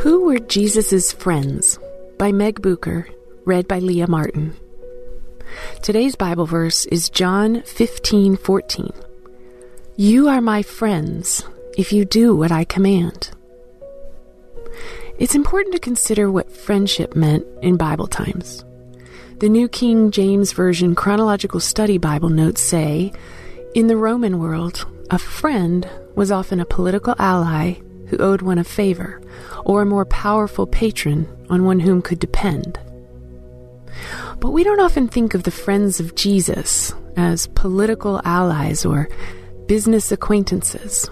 Who Were Jesus' Friends? By Meg Bucher, read by Leah Martin. Today's Bible verse is John 15:14. You are my friends if you do what I command. It's important to consider what friendship meant in Bible times. The New King James Version Chronological Study Bible notes say, in the Roman world, a friend was often a political ally who owed one a favor, or a more powerful patron on one whom could depend. But we don't often think of the friends of Jesus as political allies or business acquaintances.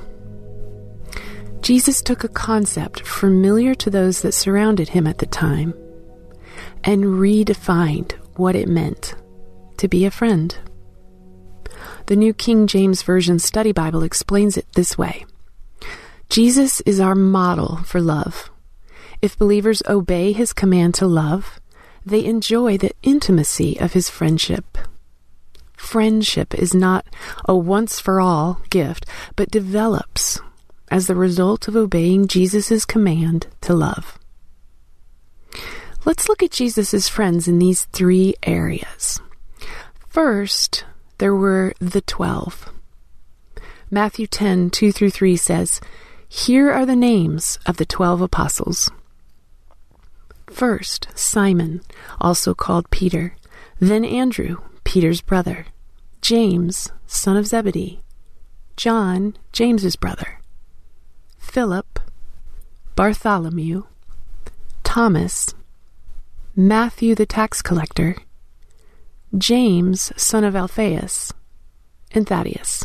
Jesus took a concept familiar to those that surrounded him at the time and redefined what it meant to be a friend. The New King James Version Study Bible explains it this way. Jesus is our model for love. If believers obey his command to love, they enjoy the intimacy of his friendship. Friendship is not a once-for-all gift, but develops as the result of obeying Jesus' command to love. Let's look at Jesus' friends in these three areas. First, there were the 12. Matthew 10:2-3 says, here are the names of the 12 apostles. First, Simon, also called Peter, then Andrew, Peter's brother, James, son of Zebedee, John, James's brother, Philip, Bartholomew, Thomas, Matthew the tax collector, James, son of Alphaeus, and Thaddeus.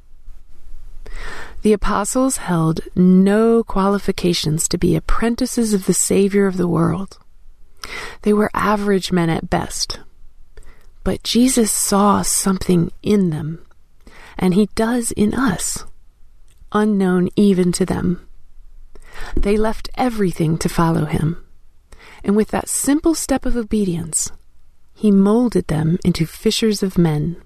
The apostles held no qualifications to be apprentices of the Savior of the world. They were average men at best. But Jesus saw something in them, and he does in us, unknown even to them. They left everything to follow him, and with that simple step of obedience, he molded them into fishers of men.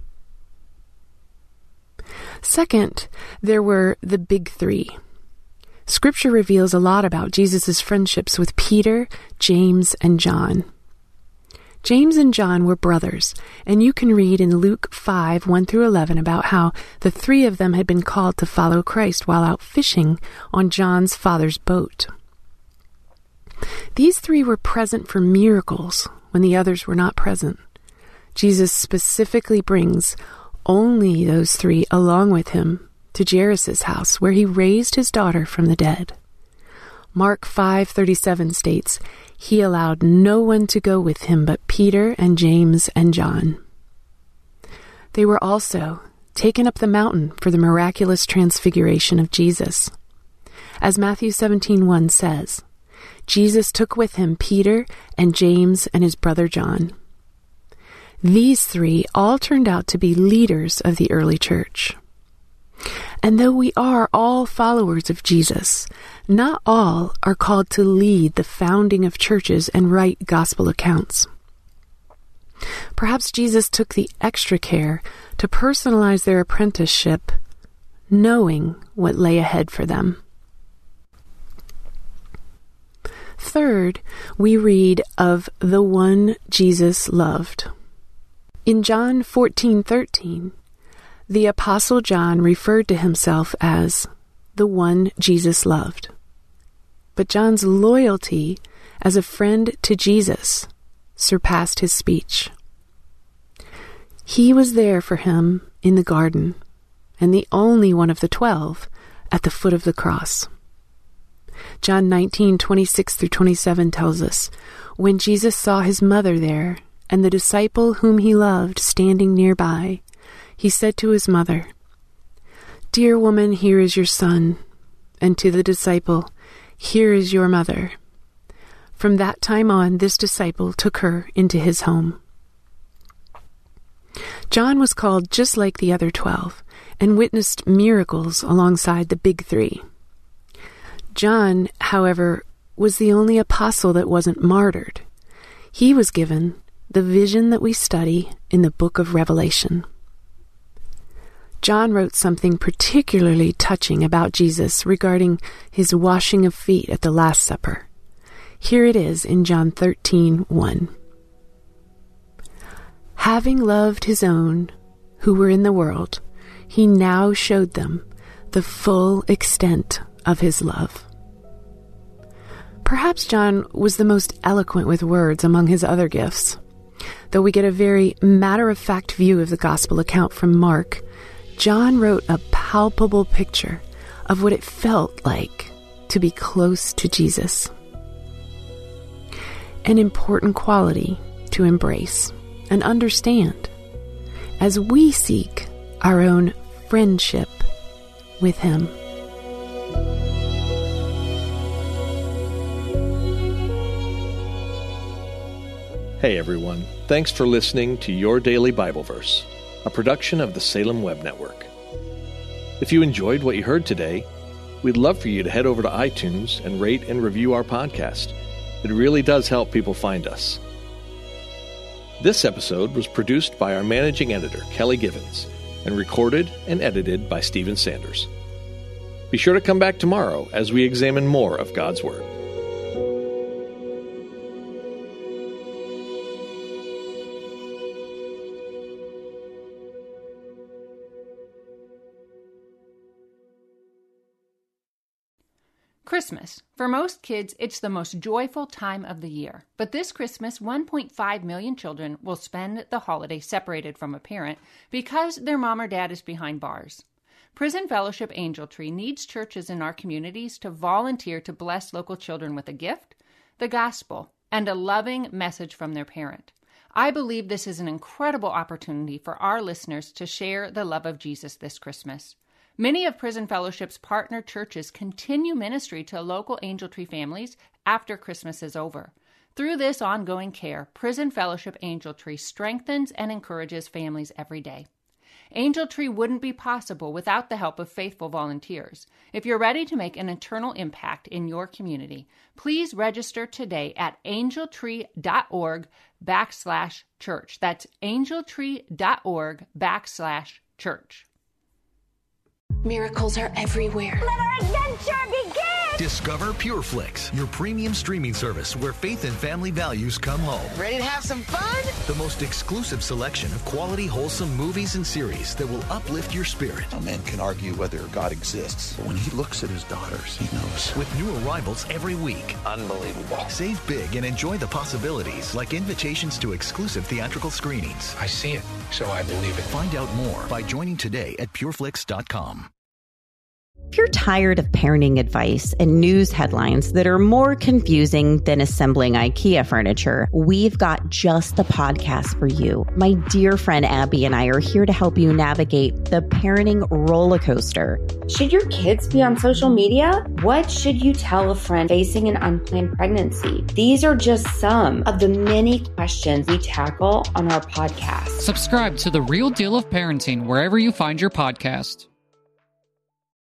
Second, there were the big three. Scripture reveals a lot about Jesus' friendships with Peter, James, and John. James and John were brothers, and you can read in Luke 5:1-11 about how the three of them had been called to follow Christ while out fishing on John's father's boat. These three were present for miracles when the others were not present. Jesus specifically brings only those three along with him to Jairus' house, where he raised his daughter from the dead. Mark 5:37 states, he allowed no one to go with him but Peter and James and John. They were also taken up the mountain for the miraculous transfiguration of Jesus. As Matthew 17:1 says, Jesus took with him Peter and James and his brother John. These three all turned out to be leaders of the early church. And though we are all followers of Jesus, not all are called to lead the founding of churches and write gospel accounts. Perhaps Jesus took the extra care to personalize their apprenticeship, knowing what lay ahead for them. Third, we read of the one Jesus loved. In John 14:13, the Apostle John referred to himself as the one Jesus loved. But John's loyalty as a friend to Jesus surpassed his speech. He was there for him in the garden, and the only one of the 12 at the foot of the cross. John 19:26-27 tells us, when Jesus saw his mother there, and the disciple whom he loved standing nearby, he said to his mother, Dear woman, here is your son, and to the disciple, here is your mother. From that time on, this disciple took her into his home. John was called just like the other 12, and witnessed miracles alongside the big three. John, however, was the only apostle that wasn't martyred. He was given the vision that we study in the book of Revelation. John wrote something particularly touching about Jesus regarding his washing of feet at the Last Supper. Here it is in John 13:1. Having loved his own who were in the world, he now showed them the full extent of his love. Perhaps John was the most eloquent with words among his other gifts. Though we get a very matter-of-fact view of the gospel account from Mark, John wrote a palpable picture of what it felt like to be close to Jesus. An important quality to embrace and understand as we seek our own friendship with him. Hey everyone, thanks for listening to Your Daily Bible Verse, a production of the Salem Web Network. If you enjoyed what you heard today, we'd love for you to head over to iTunes and rate and review our podcast. It really does help people find us. This episode was produced by our managing editor, Kelly Givens, and recorded and edited by Stephen Sanders. Be sure to come back tomorrow as we examine more of God's Word. Christmas. For most kids, it's the most joyful time of the year. But this Christmas, 1.5 million children will spend the holiday separated from a parent because their mom or dad is behind bars. Prison Fellowship Angel Tree needs churches in our communities to volunteer to bless local children with a gift, the gospel, and a loving message from their parent. I believe this is an incredible opportunity for our listeners to share the love of Jesus this Christmas. Many of Prison Fellowship's partner churches continue ministry to local Angel Tree families after Christmas is over. Through this ongoing care, Prison Fellowship Angel Tree strengthens and encourages families every day. Angel Tree wouldn't be possible without the help of faithful volunteers. If you're ready to make an eternal impact in your community, please register today at angeltree.org/church. That's angeltree.org/church. Miracles are everywhere. Let our adventure begin! Discover PureFlix, your premium streaming service where faith and family values come home. Ready to have some fun? The most exclusive selection of quality, wholesome movies and series that will uplift your spirit. A man can argue whether God exists, but when he looks at his daughters, he knows. With new arrivals every week. Unbelievable. Save big and enjoy the possibilities, like invitations to exclusive theatrical screenings. I see it, so I believe it. Find out more by joining today at pureflix.com. If you're tired of parenting advice and news headlines that are more confusing than assembling IKEA furniture, we've got just the podcast for you. My dear friend Abby and I are here to help you navigate the parenting roller coaster. Should your kids be on social media? What should you tell a friend facing an unplanned pregnancy? These are just some of the many questions we tackle on our podcast. Subscribe to The Real Deal of Parenting wherever you find your podcast.